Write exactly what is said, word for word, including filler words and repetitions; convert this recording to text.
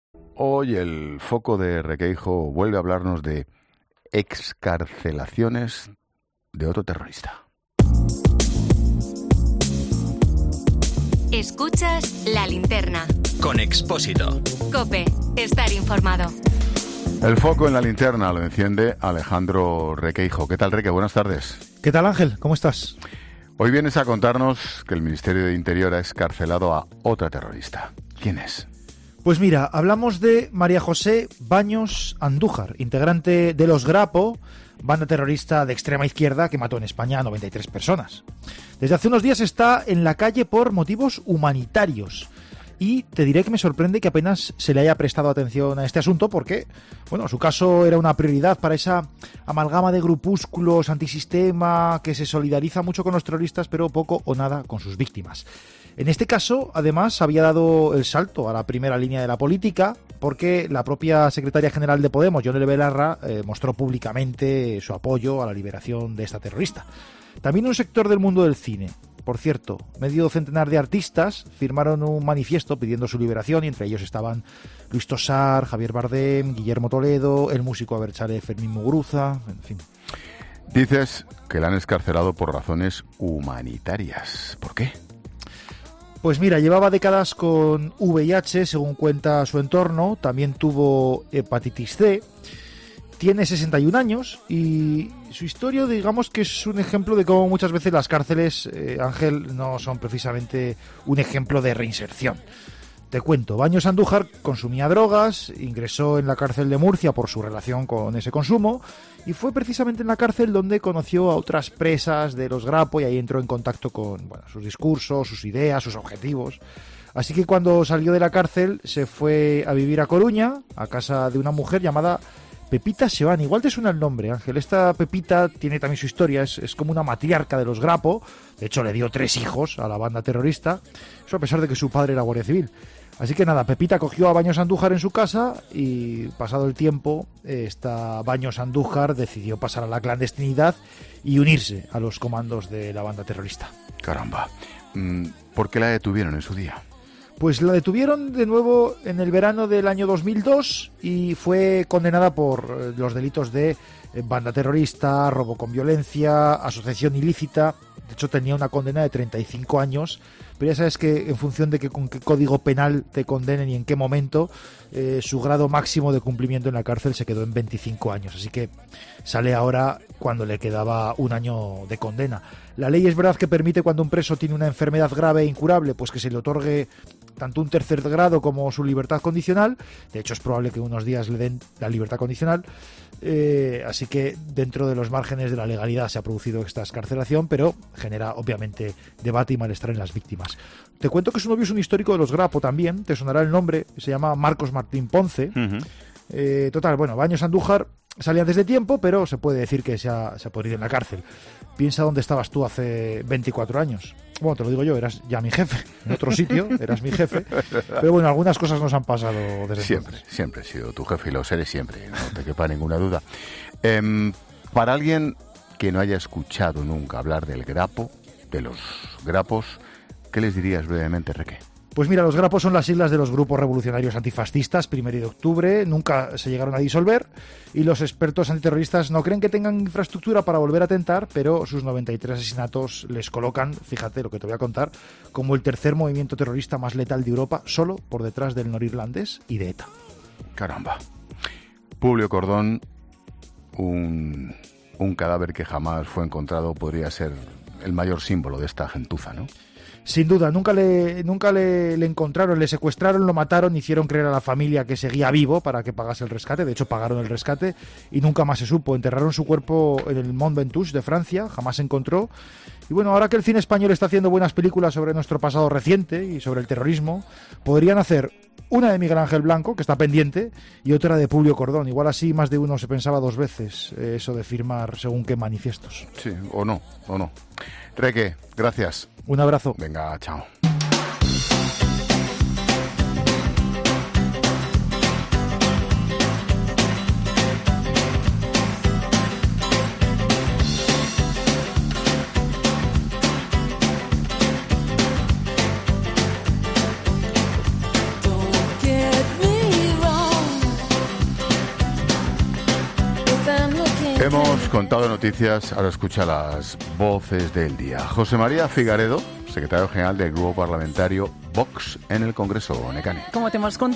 Hoy el foco de Requeijo vuelve a hablarnos de excarcelaciones de otro terrorista. Escuchas La Linterna. Con Expósito. COPE. Estar informado. El foco en la linterna lo enciende Alejandro Requeijo. ¿Qué tal, Reque? Buenas tardes. ¿Qué tal, Ángel? ¿Cómo estás? Hoy vienes a contarnos que el Ministerio de Interior ha excarcelado a otra terrorista. ¿Quién es? Pues mira, hablamos de María José Baños Andújar, integrante de Los Grapo, banda terrorista de extrema izquierda que mató en España a noventa y tres personas. Desde hace unos días está en la calle por motivos humanitarios. Y te diré que me sorprende que apenas se le haya prestado atención a este asunto porque, bueno, su caso era una prioridad para esa amalgama de grupúsculos antisistema que se solidariza mucho con los terroristas pero poco o nada con sus víctimas. En este caso, además, había dado el salto a la primera línea de la política porque la propia secretaria general de Podemos, Yone Belarra, eh, mostró públicamente su apoyo a la liberación de esta terrorista. También un sector del mundo del cine. Por cierto, medio centenar de artistas firmaron un manifiesto pidiendo su liberación y entre ellos estaban Luis Tosar, Javier Bardem, Guillermo Toledo, el músico Abertzale Fermín Muguruza, en fin. Dices que la han excarcelado por razones humanitarias. ¿Por qué? Pues mira, llevaba décadas con V I H, según cuenta su entorno, también tuvo hepatitis C, tiene sesenta y un años y su historia, digamos que es un ejemplo de cómo muchas veces las cárceles, eh, Ángel, no son precisamente un ejemplo de reinserción. Te cuento, Baños Andújar consumía drogas, ingresó en la cárcel de Murcia por su relación con ese consumo y fue precisamente en la cárcel donde conoció a otras presas de Los Grapo y ahí entró en contacto con, bueno, sus discursos, sus ideas, sus objetivos. Así que cuando salió de la cárcel se fue a vivir a Coruña, a casa de una mujer llamada Pepita Seoane. Igual te suena el nombre, Ángel. Esta Pepita tiene también su historia, es, es como una matriarca de Los Grapo. De hecho, le dio tres hijos a la banda terrorista, eso a pesar de que su padre era guardia civil. Así que nada, Pepita cogió a Baños Andújar en su casa y pasado el tiempo, esta Baños Andújar decidió pasar a la clandestinidad y unirse a los comandos de la banda terrorista. Caramba. ¿Por qué la detuvieron en su día? Pues la detuvieron de nuevo en el verano del año dos mil dos y fue condenada por los delitos de banda terrorista, robo con violencia, asociación ilícita. De hecho, tenía una condena de treinta y cinco años, pero ya sabes que en función de que, con qué código penal te condenen y en qué momento, eh, su grado máximo de cumplimiento en la cárcel se quedó en veinticinco años. Así que sale ahora cuando le quedaba un año de condena. La ley es verdad que permite, cuando un preso tiene una enfermedad grave e incurable, pues que se le otorgue tanto un tercer grado como su libertad condicional. De hecho, es probable que unos días le den la libertad condicional. Eh, así que dentro de los márgenes de la legalidad se ha producido esta excarcelación, pero genera obviamente debate y malestar en las víctimas. Te cuento que su novio es un histórico de Los Grapo también, te sonará el nombre, se llama Marcos Martín Ponce. Uh-huh. Eh, total, bueno, Baños Andújar salía antes de tiempo, pero se puede decir que se ha, se ha podido ir en la cárcel. Piensa dónde estabas tú hace veinticuatro años. Bueno, te lo digo yo, eras ya mi jefe. En otro sitio eras mi jefe. Pero bueno, algunas cosas nos han pasado desde siempre, entonces. Siempre he sido tu jefe y lo seré siempre, no te quepa ninguna duda. Eh, para alguien que no haya escuchado nunca hablar del Grapo, de los Grapos, ¿qué les dirías brevemente, Reque? Pues mira, los Grapos son las siglas de los grupos revolucionarios antifascistas, primero y de octubre, nunca se llegaron a disolver y los expertos antiterroristas no creen que tengan infraestructura para volver a atentar, pero sus noventa y tres asesinatos les colocan, fíjate lo que te voy a contar, como el tercer movimiento terrorista más letal de Europa, solo por detrás del norirlandés y de ETA. Caramba. Publio Cordón, un, un cadáver que jamás fue encontrado, podría ser el mayor símbolo de esta gentuza, ¿no? Sin duda, nunca le nunca le, le encontraron, le secuestraron, lo mataron, hicieron creer a la familia que seguía vivo para que pagase el rescate. De hecho, pagaron el rescate y nunca más se supo. Enterraron su cuerpo en el Mont Ventoux de Francia, jamás se encontró. Y bueno, ahora que el cine español está haciendo buenas películas sobre nuestro pasado reciente y sobre el terrorismo, podrían hacer una de Miguel Ángel Blanco, que está pendiente, y otra de Publio Cordón. Igual así más de uno se pensaba dos veces eh, eso de firmar según qué manifiestos. Sí, o no, o no. Reque, gracias. Un abrazo. Venga, chao. Don't get me wrong. Hemos contado noticias, ahora escucha las voces del día. José María Figaredo, secretario general del Grupo Parlamentario Vox en el Congreso, Necane. Como te hemos contado.